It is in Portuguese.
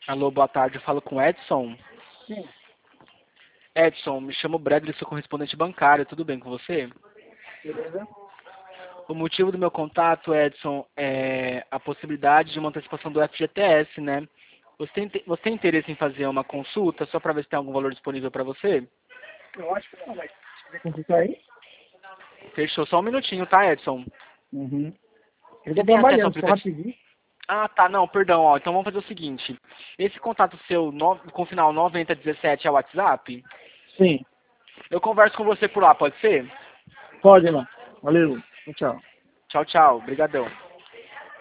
Alô, boa tarde. Eu falo com o Edson. Sim, Edson, me chamo Bradley, sou correspondente bancário. Tudo bem com você? beleza? O motivo do meu contato, Edson, é a possibilidade de uma antecipação do FGTS, né? Você tem interesse em fazer uma consulta só para ver se tem algum valor disponível para você? Eu acho que não, mas se quiser consultar aí. Fechou só um minutinho, tá, Edson? Uhum. Eu Você tô tem acesso ao trabalhando, só aplicativo? rapidinho. Ah, tá, não, perdão, ó. Então vamos fazer o seguinte. Esse contato seu com final 9017 é o WhatsApp? Sim, Eu converso com você por lá, pode ser? pode, mano. Valeu. Tchau. Tchau, tchau. Obrigadão.